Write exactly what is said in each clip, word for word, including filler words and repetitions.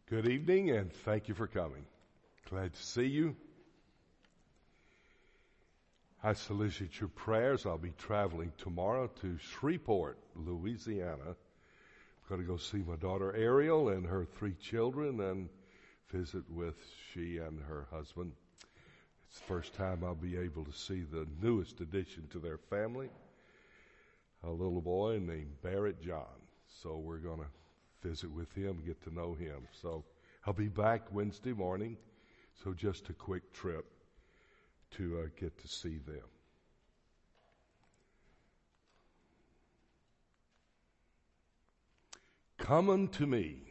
Good evening, and thank you for coming. Glad to see you. I solicit your prayers. I'll be traveling tomorrow to Shreveport, Louisiana. I'm going to go see my daughter Ariel and her three children and visit with she and her husband. It's the first time I'll be able to see the newest addition to their family, a little boy named Barrett John. So we're going to visit with him, get to know him. So I'll be back Wednesday morning, so just a quick trip to uh, get to see them. Come unto me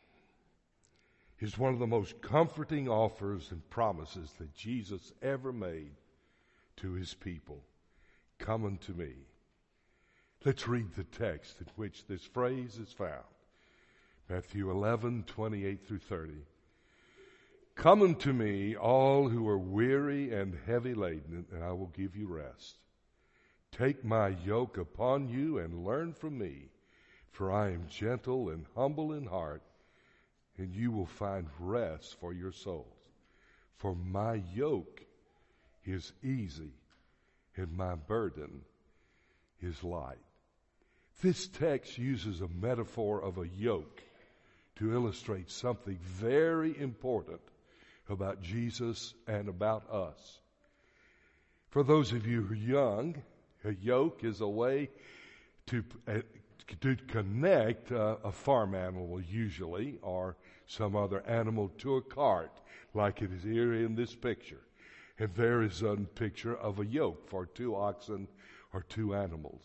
is one of the most comforting offers and promises that Jesus ever made to his people. Come unto me. Let's read the text in which this phrase is found. Matthew eleven, twenty-eight through thirty. Come unto me, all who are weary and heavy laden, and I will give you rest. Take my yoke upon you and learn from me, for I am gentle and humble in heart, and you will find rest for your souls. For my yoke is easy, and my burden is light. This text uses a metaphor of a yoke to illustrate something very important about Jesus and about us. For those of you who are young, a yoke is a way to, uh, to connect uh, a farm animal usually, or some other animal, to a cart, like it is here in this picture. And there is a picture of a yoke for two oxen or two animals.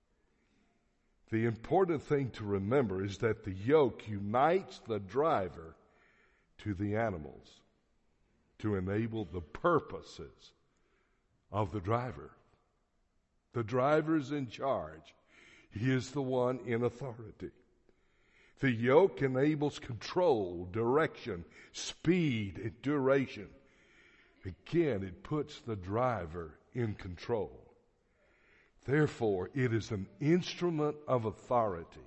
The important thing to remember is that the yoke unites the driver to the animals to enable the purposes of the driver. The driver is in charge. He is the one in authority. The yoke enables control, direction, speed, and duration. Again, it puts the driver in control. Therefore, it is an instrument of authority.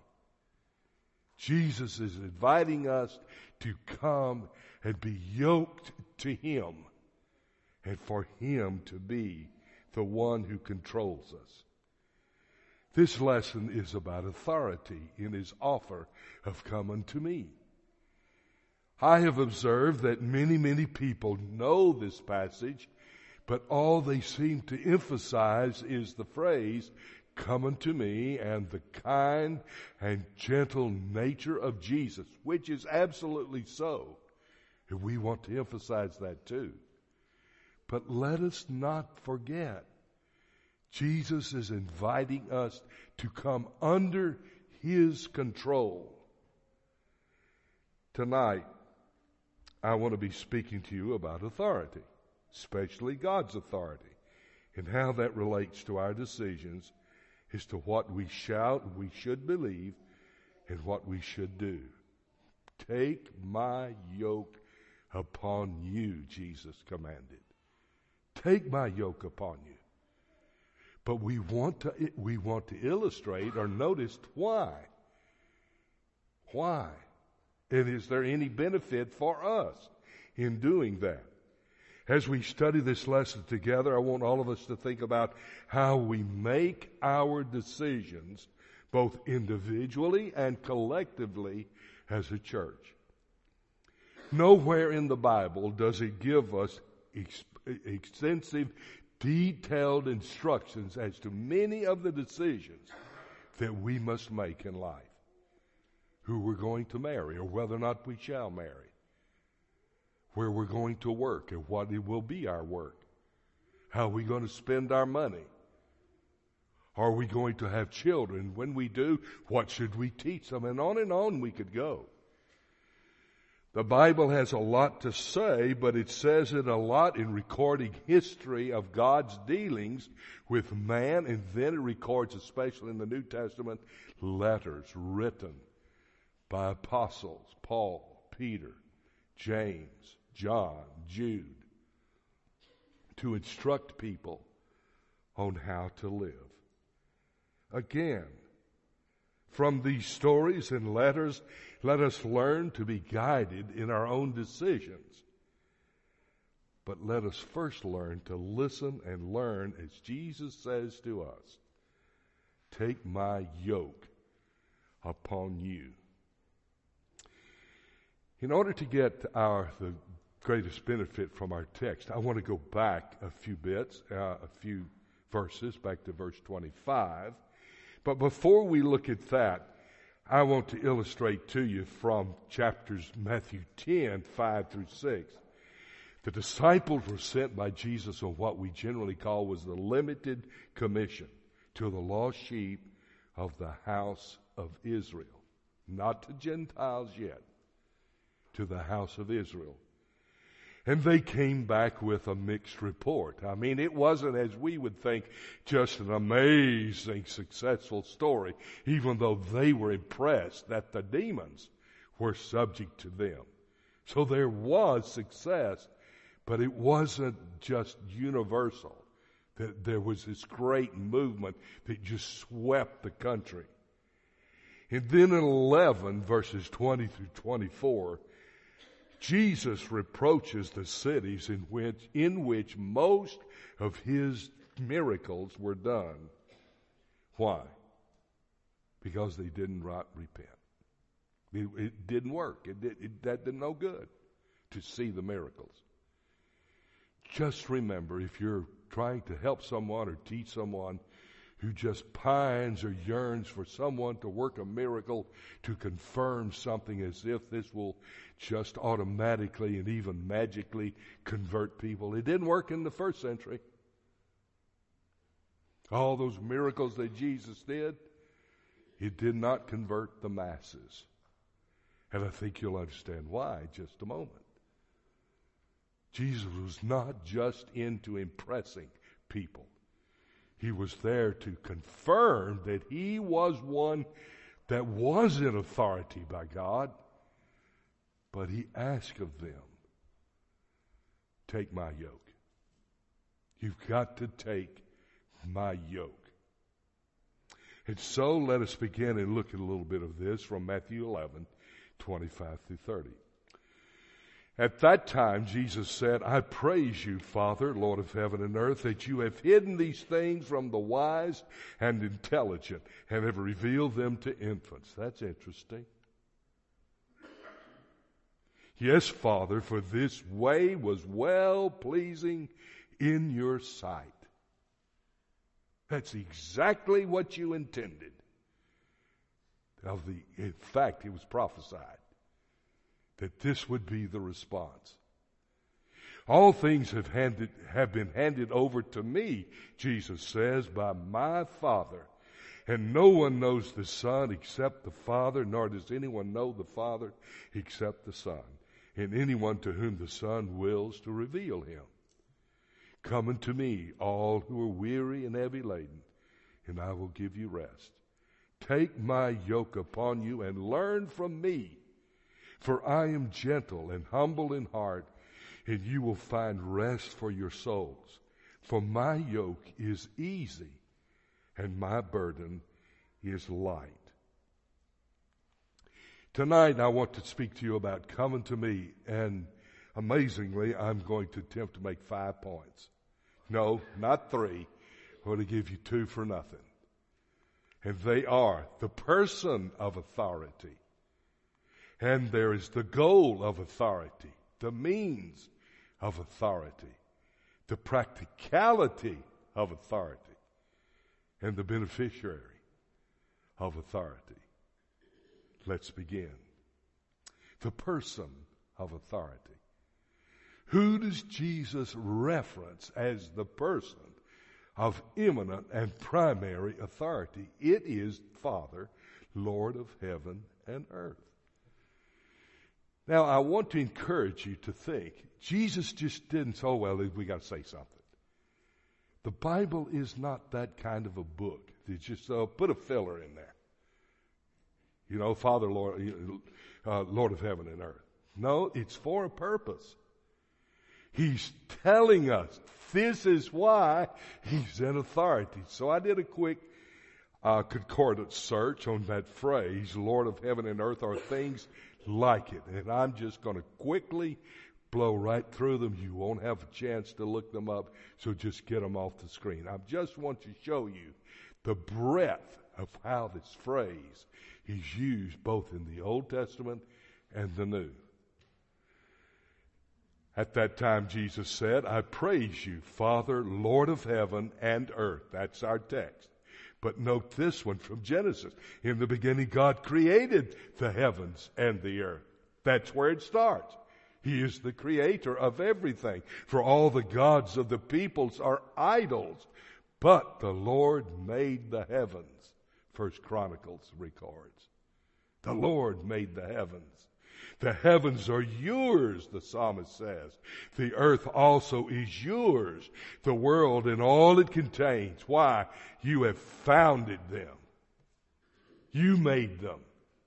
Jesus is inviting us to come and be yoked to him, and for him to be the one who controls us. This lesson is about authority in his offer of come unto me. I have observed that many, many people know this passage, but all they seem to emphasize is the phrase, come unto me, and the kind and gentle nature of Jesus, which is absolutely so. And we want to emphasize that too. But let us not forget, Jesus is inviting us to come under his control. Tonight, I want to be speaking to you about authority, especially God's authority, and how that relates to our decisions as to what we shout, we should believe, and what we should do. Take my yoke upon you, Jesus commanded. Take my yoke upon you. But we want to we want to illustrate or notice why. Why? And is there any benefit for us in doing that? As we study this lesson together, I want all of us to think about how we make our decisions, both individually and collectively as a church. Nowhere in the Bible does it give us ex- extensive, detailed instructions as to many of the decisions that we must make in life. Who we're going to marry, or whether or not we shall marry. Where we're going to work and what it will be our work. How are we going to spend our money? Are we going to have children? When we do, what should we teach them? And on and on we could go. The Bible has a lot to say, but it says it a lot in recording history of God's dealings with man, and then it records, especially in the New Testament, letters written by apostles, Paul, Peter, James, John, Jude, to instruct people on how to live. Again, From these stories and letters, let us learn to be guided in our own decisions. But let us first learn to listen and learn as Jesus says to us, take my yoke upon you. In order to get our the greatest benefit from our text, I want to go back a few bits, uh, a few verses, back to verse twenty-five. But before we look at that, I want to illustrate to you from chapters Matthew ten, five through six. The disciples were sent by Jesus on what we generally call was the limited commission to the lost sheep of the house of Israel. Not to Gentiles yet, to the house of Israel. And they came back with a mixed report. I mean, it wasn't, as we would think, just an amazing, successful story, even though they were impressed that the demons were subject to them. So there was success, but it wasn't just universal. That there was this great movement that just swept the country. And then in eleven, verses twenty through twenty-four, Jesus reproaches the cities in which, in which most of his miracles were done. Why? Because they didn't right repent. It, it didn't work. It, it, it, that did no good to see the miracles. Just remember, if you're trying to help someone or teach someone who just pines or yearns for someone to work a miracle to confirm something as if this will just automatically and even magically convert people. It didn't work in the first century. All those miracles that Jesus did, it did not convert the masses. And I think you'll understand why in just a moment. Jesus was not just into impressing people. He was there to confirm that he was one that was in authority by God. But he asked of them, take my yoke. You've got to take my yoke. And so let us begin and look at a little bit of this from Matthew eleven, twenty-five through thirty. At that time, Jesus said, I praise you, Father, Lord of heaven and earth, that you have hidden these things from the wise and intelligent and have revealed them to infants. That's interesting. Yes, Father, for this way was well-pleasing in your sight. That's exactly what you intended. Of the, in fact, it was prophesied that this would be the response. All things have handed, have been handed over to me, Jesus says, by my Father. And no one knows the Son except the Father, nor does anyone know the Father except the Son, and anyone to whom the Son wills to reveal him. Come unto me, all who are weary and heavy laden, and I will give you rest. Take my yoke upon you and learn from me, for I am gentle and humble in heart, and you will find rest for your souls. For my yoke is easy, and my burden is light. Tonight I want to speak to you about coming to me, and amazingly, I'm going to attempt to make five points. No, not three. I'm going to give you two for nothing. And they are the person of authority, and there is the goal of authority, the means of authority, the practicality of authority, and the beneficiary of authority. Let's begin. The person of authority. Who does Jesus reference as the person of eminent and primary authority? It is Father, Lord of heaven and earth. Now, I want to encourage you to think, Jesus just didn't say, oh, well, we got to say something. The Bible is not that kind of a book. It's just, uh, put a filler in there. You know, Father, Lord, uh, Lord of heaven and earth. No, it's for a purpose. He's telling us this is why he's in authority. So I did a quick uh, concordance search on that phrase, Lord of heaven and earth, are things like it. And I'm just going to quickly blow right through them. You won't have a chance to look them up, so just get them off the screen. I just want to show you the breadth of how this phrase is used both in the Old Testament and the New. At that time, Jesus said, I praise you, Father, Lord of heaven and earth. That's our text. But note this one from Genesis. In the beginning, God created the heavens and the earth. That's where it starts. He is the creator of everything. For all the gods of the peoples are idols, but the Lord made the heavens. First Chronicles records. The Lord made the heavens. The heavens are yours, the psalmist says. The earth also is yours, the world and all it contains. Why? You have founded them. You made them.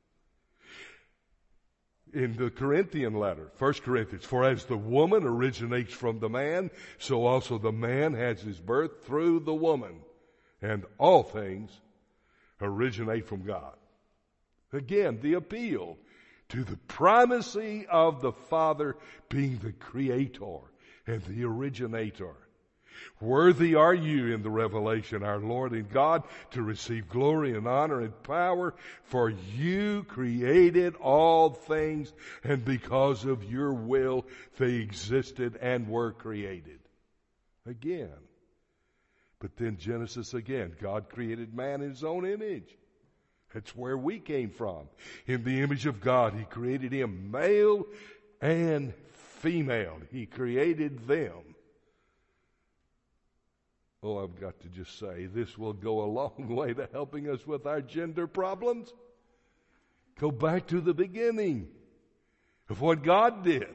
In the Corinthian letter, First Corinthians, for as the woman originates from the man, so also the man has his birth through the woman. And all things originate from God. Again, the appeal to the primacy of the Father being the creator and the originator. Worthy are you in the revelation, our Lord and God, to receive glory and honor and power, for you created all things, and because of your will they existed and were created. Again. But then Genesis again, God created man in his own image. That's where we came from. In the image of God, he created him male and female. He created them. Oh, I've got to just say, this will go a long way to helping us with our gender problems. Go back to the beginning of what God did.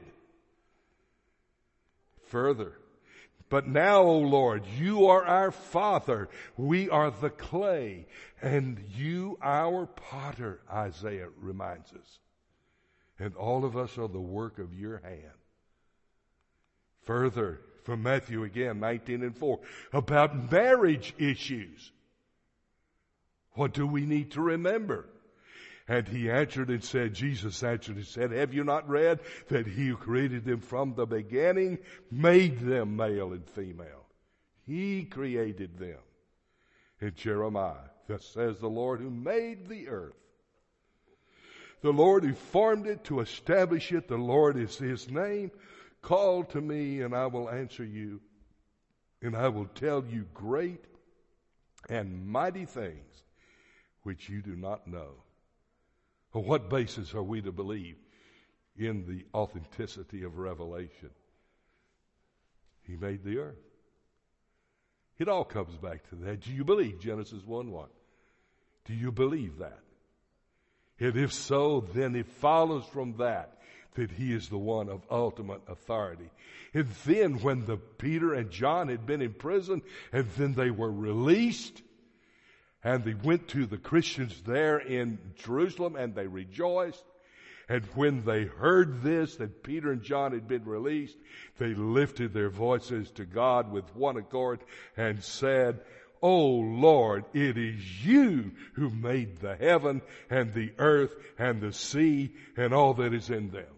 Further, but now, O Lord, you are our Father. We are the clay, and you our potter, Isaiah reminds us. And all of us are the work of your hand. Further, from Matthew again, nineteen and four, about marriage issues. What do we need to remember? And he answered and said, Jesus answered and said, have you not read that he who created them from the beginning made them male and female? He created them. In Jeremiah, thus says the Lord who made the earth. The Lord who formed it to establish it, the Lord is his name. Call to me and I will answer you, and I will tell you great and mighty things which you do not know. On what basis are we to believe in the authenticity of revelation? He made the earth. It all comes back to that. Do you believe Genesis one one? Do you believe that? And if so, then it follows from that that he is the one of ultimate authority. And then when the Peter and John had been in prison, and then they were released, and they went to the Christians there in Jerusalem, and they rejoiced. And when they heard this, that Peter and John had been released, they lifted their voices to God with one accord and said, O Lord, it is you who made the heaven and the earth and the sea and all that is in them.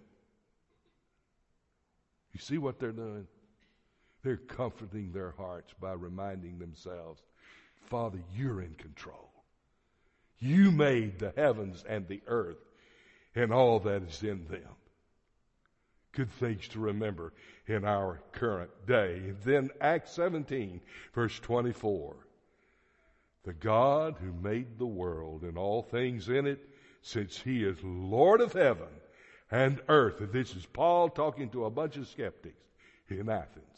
You see what they're doing? They're comforting their hearts by reminding themselves, Father, you're in control. You made the heavens and the earth and all that is in them. Good things to remember in our current day. And then Acts seventeen, verse twenty-four. The God who made the world and all things in it, since he is Lord of heaven and earth. And this is Paul talking to a bunch of skeptics in Athens.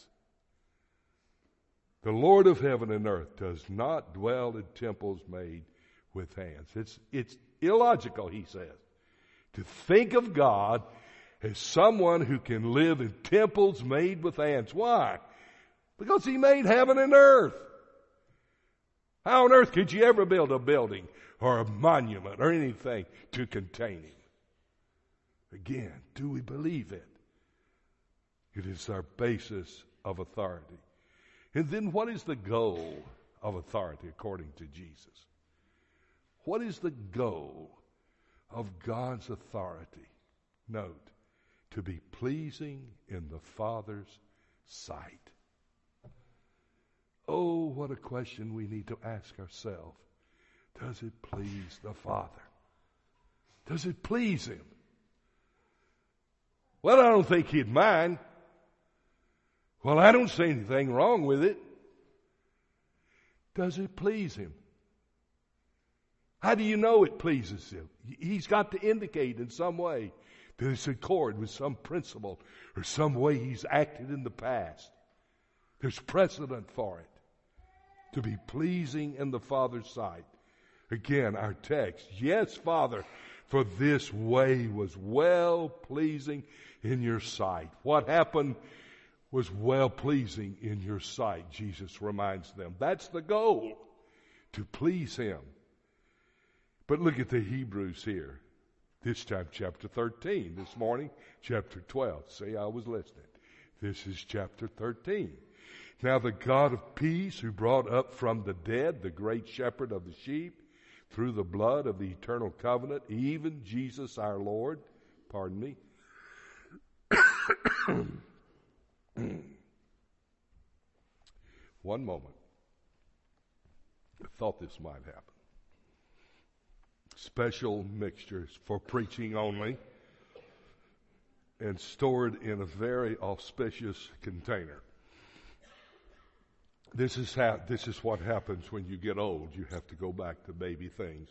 The Lord of heaven and earth does not dwell in temples made with hands. It's, it's illogical, he says, to think of God as someone who can live in temples made with hands. Why? Because he made heaven and earth. How on earth could you ever build a building or a monument or anything to contain him? Again, do we believe it? It is our basis of authority. And then what is the goal of authority according to Jesus? What is the goal of God's authority? Note, to be pleasing in the Father's sight. Oh, what a question we need to ask ourselves. Does it please the Father? Does it please Him? Well, I don't think He'd mind. Well, I don't see anything wrong with it. Does it please Him? How do you know it pleases Him? He's got to indicate in some way that it's in accord with some principle or some way He's acted in the past. There's precedent for it. To be pleasing in the Father's sight. Again, our text. Yes, Father, for this way was well pleasing in your sight. What happened was well pleasing in your sight, Jesus reminds them. That's the goal, to please Him. But look at the Hebrews here. This time, chapter thirteen. This morning, chapter twelve. See, I was listening. This is chapter thirteen. Now the God of peace, who brought up from the dead the great shepherd of the sheep, through the blood of the eternal covenant, even Jesus our Lord, pardon me, one moment. I thought this might happen. Special mixtures for preaching only and stored in a very auspicious container. This is how, this is what happens when you get old. You have to go back to baby things.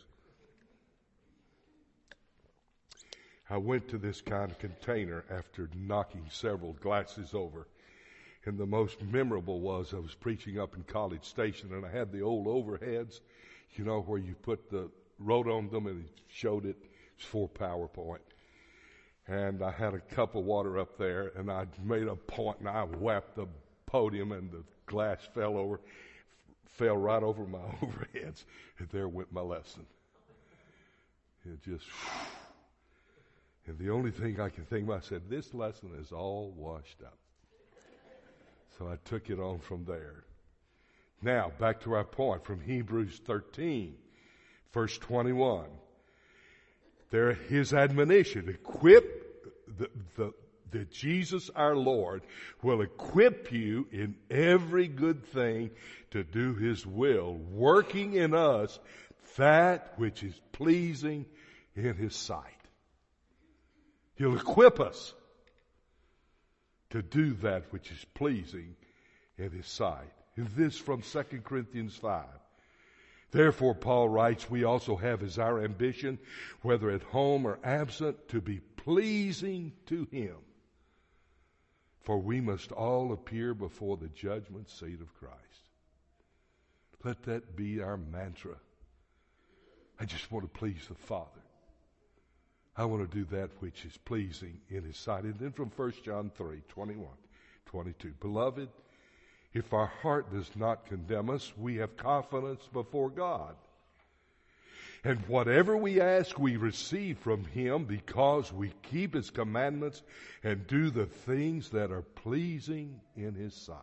I went to this kind of container after knocking several glasses over. And the most memorable was I was preaching up in College Station, and I had the old overheads, you know, where you put the, wrote on them and showed it. It's for PowerPoint. And I had a cup of water up there, and I made a point, and I whacked the podium, and the glass fell over, fell right over my overheads, and there went my lesson. It just, and the only thing I could think about, I said, this lesson is all washed up. So I took it on from there. Now, back to our point from Hebrews thirteen, verse twenty-one. There, his admonition, equip the, the that Jesus our Lord will equip you in every good thing to do His will, working in us that which is pleasing in His sight. He'll equip us to do that which is pleasing in His sight. And this from Second Corinthians five. Therefore, Paul writes, we also have as our ambition, whether at home or absent, to be pleasing to Him. For we must all appear before the judgment seat of Christ. Let that be our mantra. I just want to please the Father. I want to do that which is pleasing in His sight. And then from First John three, twenty-one, twenty-two. Beloved, if our heart does not condemn us, we have confidence before God. And whatever we ask, we receive from Him because we keep His commandments and do the things that are pleasing in His sight.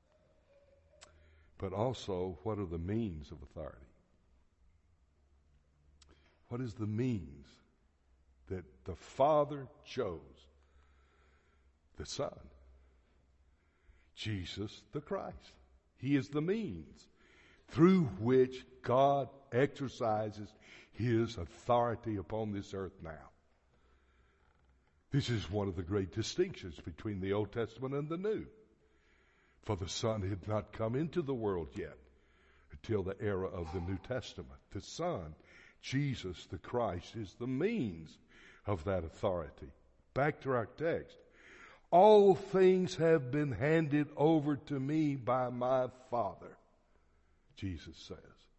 But also, what are the means of authority? What is the means that the Father chose? The Son. Jesus the Christ. He is the means through which God exercises His authority upon this earth now. This is one of the great distinctions between the Old Testament and the New. For the Son had not come into the world yet until the era of the New Testament. The Son, Jesus the Christ, is the means of that authority. Back to our text. All things have been handed over to me by my Father, Jesus says.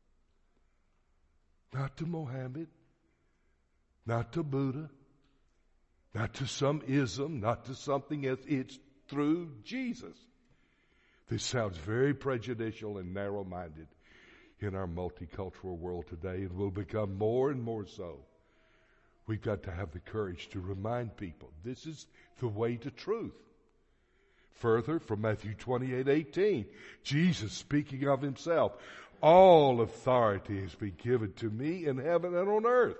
Not to Mohammed, not to Buddha, not to some ism, not to something else. It's through Jesus. This sounds very prejudicial and narrow-minded in our multicultural world today, and will become more and more so. We've got to have the courage to remind people this is the way to truth. Further, from Matthew twenty-eight eighteen, Jesus speaking of Himself, All authority has been given to me in heaven and on earth.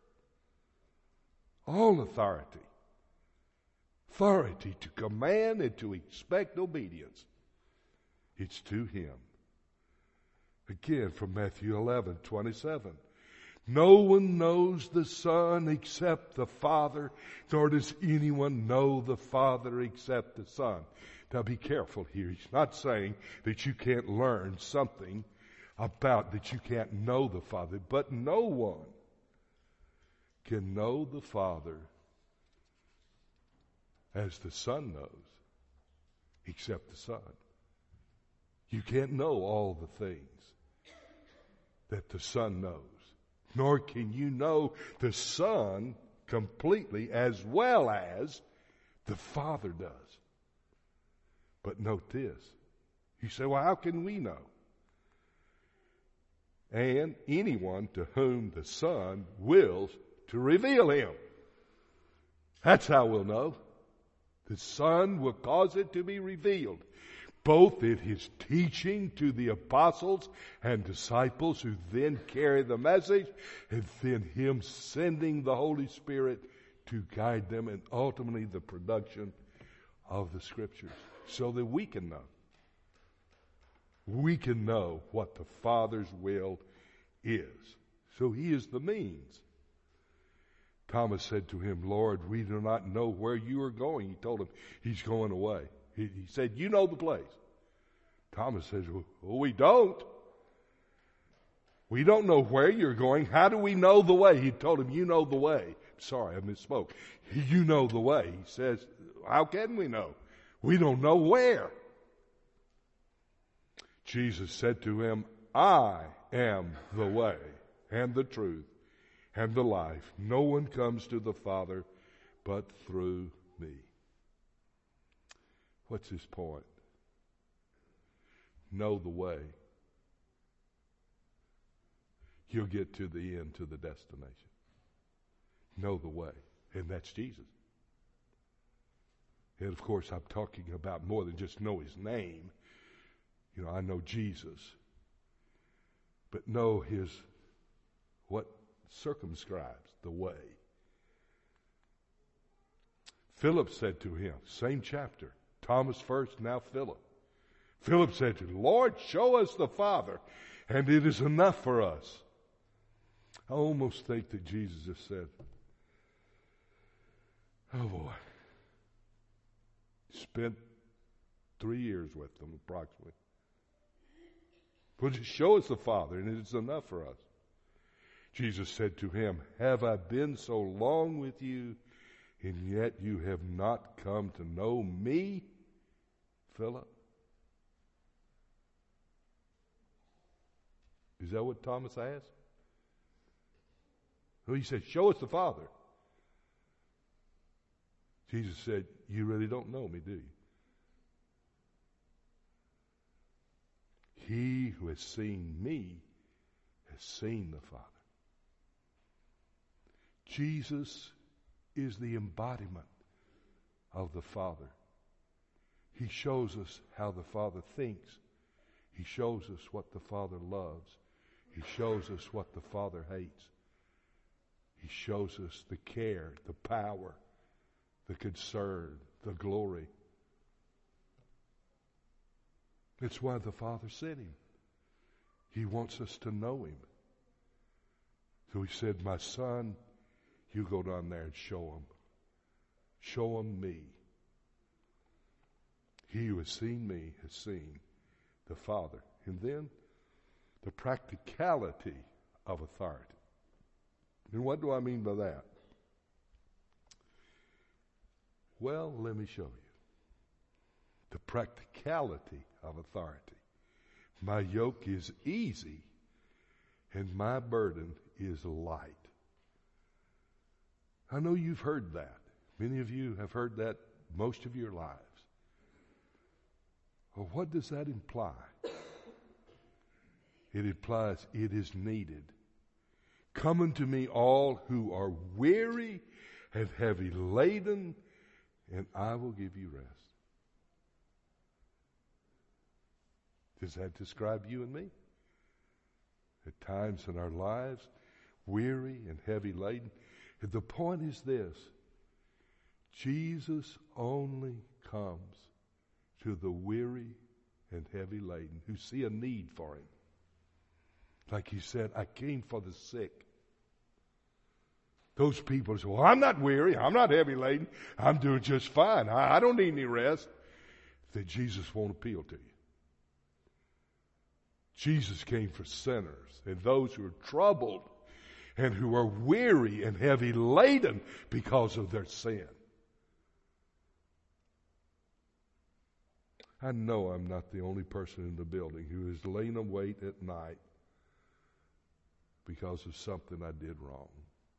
All authority. Authority to command and to expect obedience. It's to Him. Again, from Matthew eleven twenty-seven. No one knows the Son except the Father, nor does anyone know the Father except the Son. Now be careful here. He's not saying that you can't learn something about, that you can't know the Father, but no one can know the Father as the Son knows, except the Son. You can't know all the things that the Son knows, nor can you know the Son completely as well as the Father does. But note this. You say, well, how can we know? And anyone to whom the Son wills to reveal Him. That's how we'll know. The Son will cause it to be revealed, both in His teaching to the apostles and disciples who then carry the message, and then Him sending the Holy Spirit to guide them, and ultimately the production of the Scriptures, so that we can know. We can know what the Father's will is. So He is the means. Thomas said to Him, Lord, we do not know where you are going. He told him He's going away. He, he said, you know the place. Thomas says, well, we don't. We don't know where you're going. How do we know the way? He told him, you know the way. Sorry, I misspoke. You know the way. He says, how can we know? We don't know where. Jesus said to him, I am the way and the truth and the life. No one comes to the Father but through me. What's his point? Know the way. You'll get to the end, to the destination. Know the way. And that's Jesus. And of course, I'm talking about more than just know His name. You know, I know Jesus. But know His, what circumscribes the way. Philip said to Him, same chapter, Thomas first, now Philip. Philip said to him, Lord, show us the Father, and it is enough for us. I almost think that Jesus just said, oh boy, spent three years with them approximately. But just show us the Father, and it is enough for us. Jesus said to him, have I been so long with you, and yet you have not come to know me, Philip? Is that what Thomas asked? Well, he said, show us the Father. Jesus said, you really don't know me, do you? He who has seen me has seen the Father. Jesus is the embodiment of the Father. He shows us how the Father thinks. He shows us what the Father loves. He shows us what the Father hates. He shows us the care, the power, the concern, the glory. It's why the Father sent Him. He wants us to know Him. So He said, my son, you go down there and show them. Show them me. He who has seen me has seen the Father. And then the practicality of authority. And what do I mean by that? Well, let me show you. The practicality of authority. My yoke is easy and my burden is light. I know you've heard that. Many of you have heard that most of your lives. Well, what does that imply? It implies it is needed. Come unto me all who are weary and heavy laden, and I will give you rest. Does that describe you and me? at times in our lives, weary and heavy laden. The point is this: Jesus only comes to the weary and heavy laden who see a need for him. Like he said, I came for the sick. Those people say, well, I'm not weary, I'm not heavy laden, I'm doing just fine, I, I don't need any rest. Then Jesus won't appeal to you. Jesus came for sinners and those who are troubled and who are weary and heavy laden because of their sin. I know I'm not the only person in the building who is laying awake at night because of something I did wrong.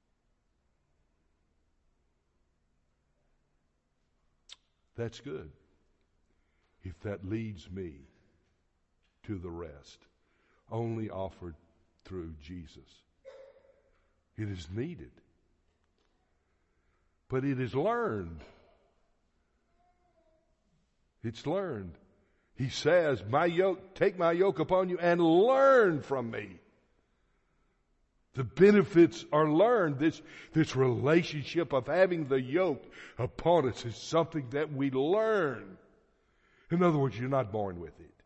That's good if that leads me to the rest, only offered through Jesus. It is needed, but it is learned. It's learned. He says, "My yoke, take my yoke upon you and learn from me." The benefits are learned. This, this relationship of having the yoke upon us is something that we learn. In other words, you're not born with it.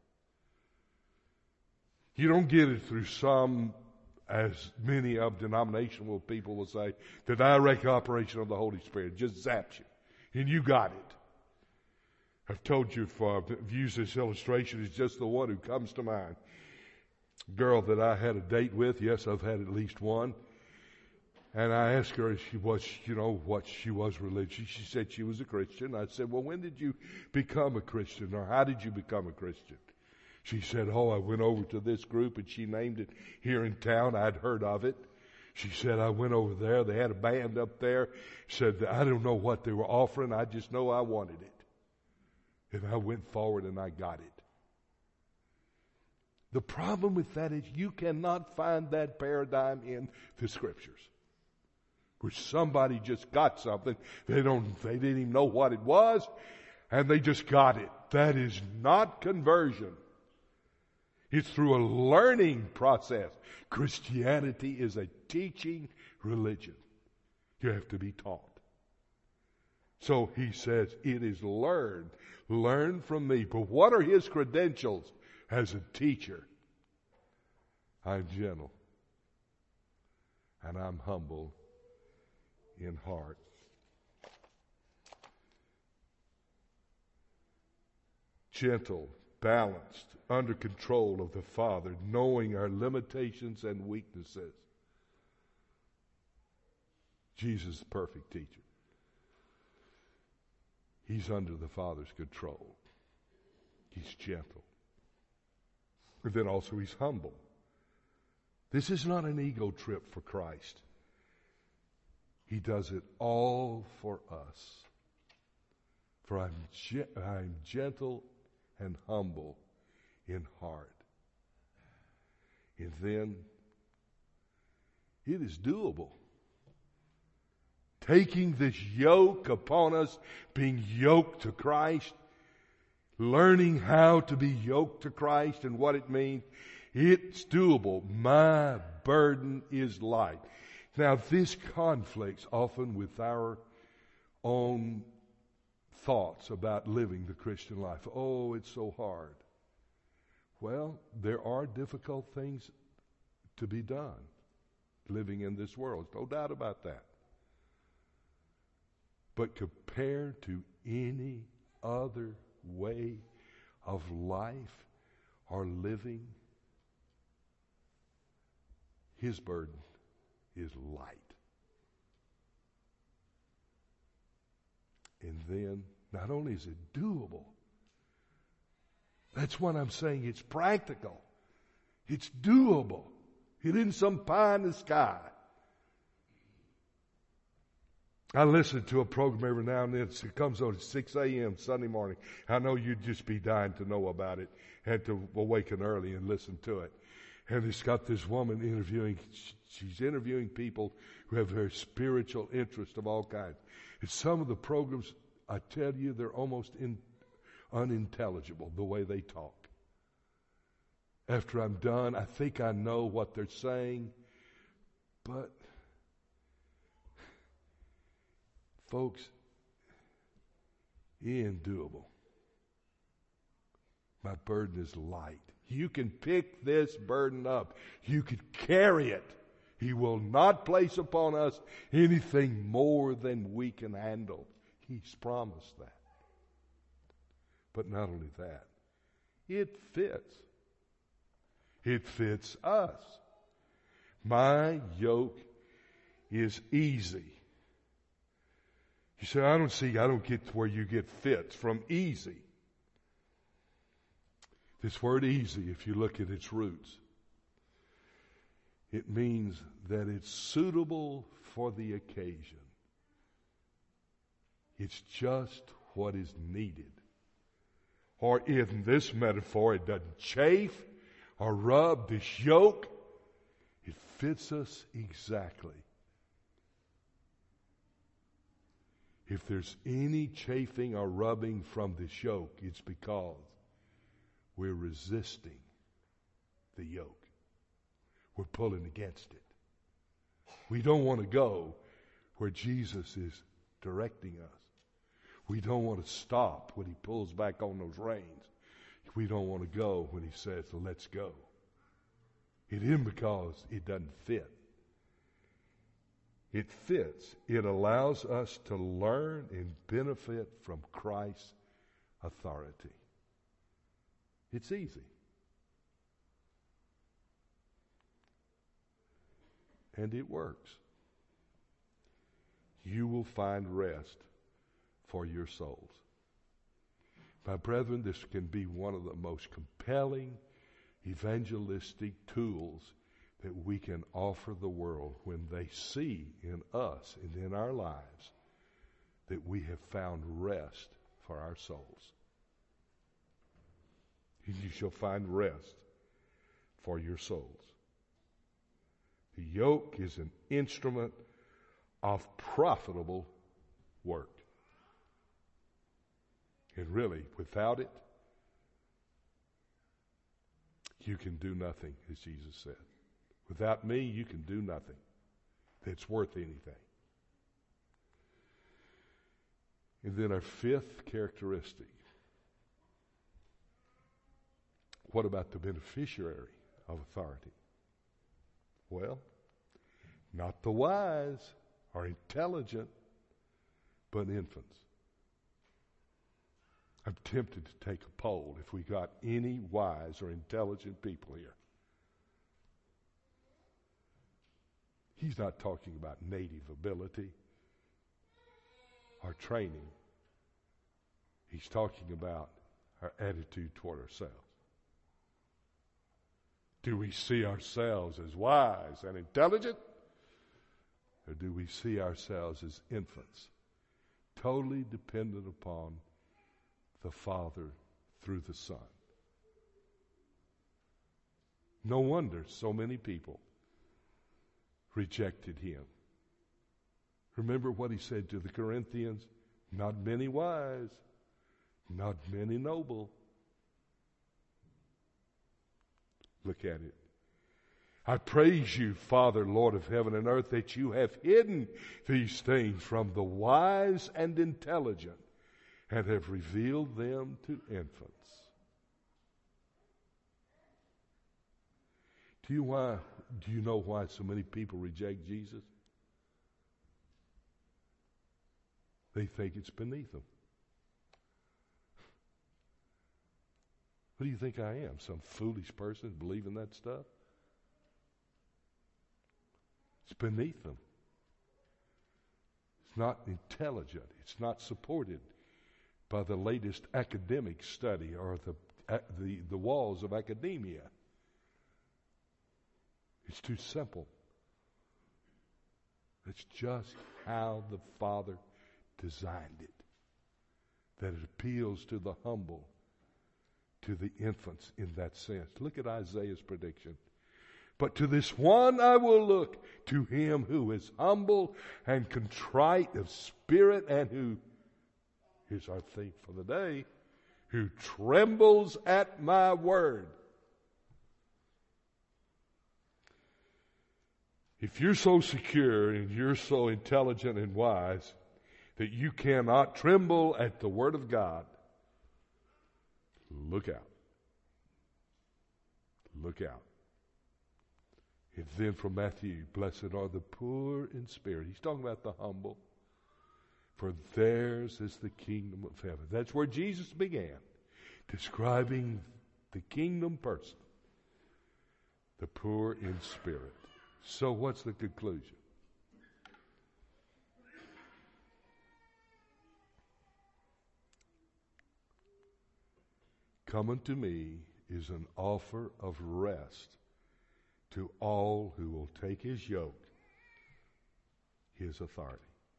You don't get it through some, as many of denominational people will say, the direct operation of the Holy Spirit. It just zaps you. And you got it. I've told you, if I've used this illustration, it's just the one who comes to mind. Girl that I had a date with, yes, I've had at least one. And I asked her if she was, you know, what she was religious. She said she was a Christian. I said, well, when did you become a Christian, or how did you become a Christian? She said, oh, I went over to this group, and she named it here in town. I'd heard of it. She said, I went over there. They had a band up there. Said, I don't know what they were offering. I just know I wanted it. And I went forward and I got it. The problem with that is you cannot find that paradigm in the Scriptures, where somebody just got something. They don't, they didn't even know what it was, and they just got it. That is not conversion. It's through a learning process. Christianity is a teaching religion. You have to be taught. So he says, it is learned. Learn from me. But what are his credentials as a teacher? I'm gentle. And I'm humble in heart. Gentle, balanced, under control of the Father, knowing our limitations and weaknesses. Jesus is a perfect teacher. He's under the Father's control. He's gentle. And then also he's humble. This is not an ego trip for Christ. He does it all for us. For I'm, ge- I'm gentle and humble in heart. And then it is doable. Taking this yoke upon us, being yoked to Christ, learning how to be yoked to Christ and what it means, it's doable. My burden is light. Now, this conflicts often with our own thoughts about living the Christian life. Oh, it's so hard. Well, there are difficult things to be done living in this world. No doubt about that. But compared to any other way of life or living, his burden is light. And then, not only is it doable, that's what I'm saying, it's practical. It's doable. It isn't some pie in the sky. I listen to a program every now and then. It comes on at six a.m. Sunday morning. I know you'd just be dying to know about it and to awaken early and listen to it. And it's got this woman interviewing, she's interviewing people who have very spiritual interest of all kinds. And some of the programs, I tell you, they're almost in, unintelligible the way they talk. after I'm done, I think I know what they're saying, but folks, it ain't doable. My burden is light. You can pick this burden up. You can carry it. He will not place upon us anything more than we can handle. He's promised that. But not only that, it fits. It fits us. My yoke is easy. You say, I don't see, I don't get to where you get fits from easy. This word easy, if you look at its roots, it means that it's suitable for the occasion. It's just what is needed. Or in this metaphor, it doesn't chafe or rub. This yoke, it fits us exactly. If there's any chafing or rubbing from this yoke, it's because we're resisting the yoke. We're pulling against it. We don't want to go where Jesus is directing us. We don't want to stop when he pulls back on those reins. We don't want to go when he says, let's go. It isn't because it doesn't fit. It fits. It allows us to learn and benefit from Christ's authority. It's easy. And it works. You will find rest for your souls. My brethren, this can be one of the most compelling evangelistic tools that we can offer the world when they see in us and in our lives that we have found rest for our souls. And you shall find rest for your souls. The yoke is an instrument of profitable work. And really, without it, you can do nothing, as Jesus said. Without me, you can do nothing that's worth anything. And then our fifth characteristic. What about the beneficiary of authority? Well, not the wise or intelligent, but infants. I'm tempted to take a poll if we got any wise or intelligent people here. He's not talking about native ability or training. He's talking about our attitude toward ourselves. Do we see ourselves as wise and intelligent? Or do we see ourselves as infants, totally dependent upon the Father through the Son? No wonder so many people rejected him. Remember what he said to the Corinthians? Not many wise, not many noble. Look at it. I praise you, Father, Lord of heaven and earth, that you have hidden these things from the wise and intelligent and have revealed them to infants. Do you why? Do you know why so many people reject Jesus? They think it's beneath them. What do you think I am? Some foolish person believing that stuff? It's beneath them. It's not intelligent. It's not supported by the latest academic study or the the, the walls of academia. It's too simple. It's just how the Father designed it. That it appeals to the humble, to the infants in that sense. Look at Isaiah's prediction. But to this one I will look, to him who is humble and contrite of spirit and who, here's our theme for the day, who trembles at my word. If you're so secure and you're so intelligent and wise that you cannot tremble at the Word of God, look out. Look out. And then from Matthew, blessed are the poor in spirit. He's talking about the humble. For theirs is the kingdom of heaven. That's where Jesus began, describing the kingdom person, the poor in spirit. So what's the conclusion? Come unto me is an offer of rest to all who will take his yoke, his authority.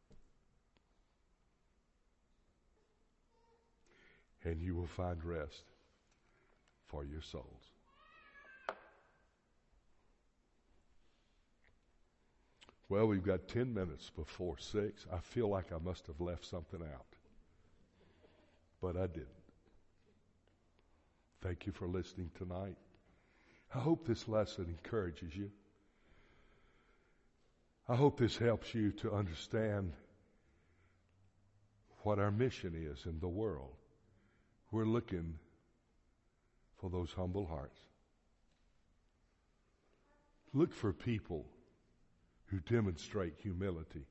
And you will find rest for your souls. Well, we've got ten minutes before six. I feel like I must have left something out. But I didn't. Thank you for listening tonight. I hope this lesson encourages you. I hope this helps you to understand what our mission is in the world. We're looking for those humble hearts. Look for people who demonstrate humility.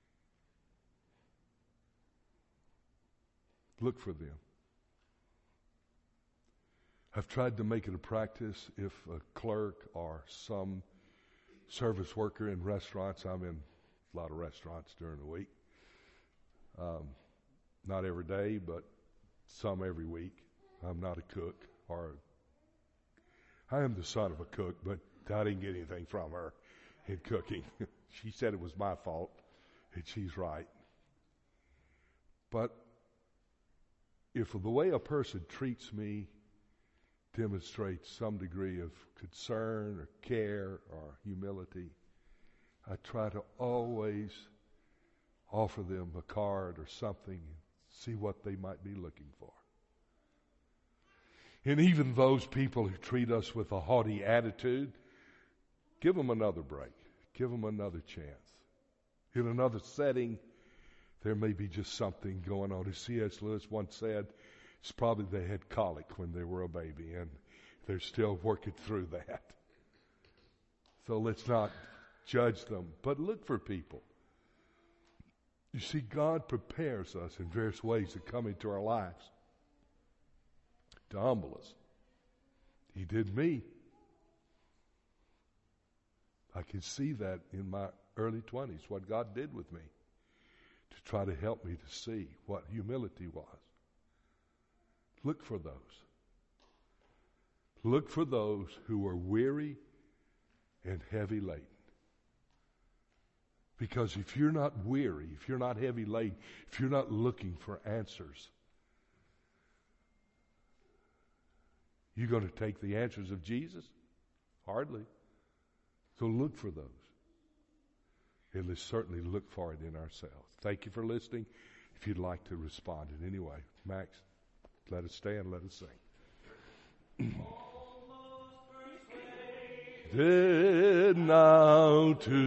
Look for them. I've tried to make it a practice if a clerk or some service worker in restaurants, I'm in a lot of restaurants during the week, um, not every day, but some every week. I'm not a cook, or I am the son of a cook, but I didn't get anything from her in cooking. She said it was my fault, and she's right. But if the way a person treats me demonstrates some degree of concern or care or humility, I try to always offer them a card or something and see what they might be looking for. And even those people who treat us with a haughty attitude, give them another break. Give them another chance. In another setting, there may be just something going on. As C S Lewis once said, it's probably they had colic when they were a baby, and they're still working through that. So let's not judge them, but look for people. You see, God prepares us in various ways to come into our lives, to humble us. He did me. I can see that in my early twenties, what God did with me, to try to help me to see what humility was. Look for those. Look for those who are weary and heavy laden. Because if you're not weary, if you're not heavy laden, if you're not looking for answers, you going to take the answers of Jesus? Hardly. So look for those. And let's certainly look for it in ourselves. Thank you for listening. If you'd like to respond in any way, Max, let us stand, let us sing. Did now to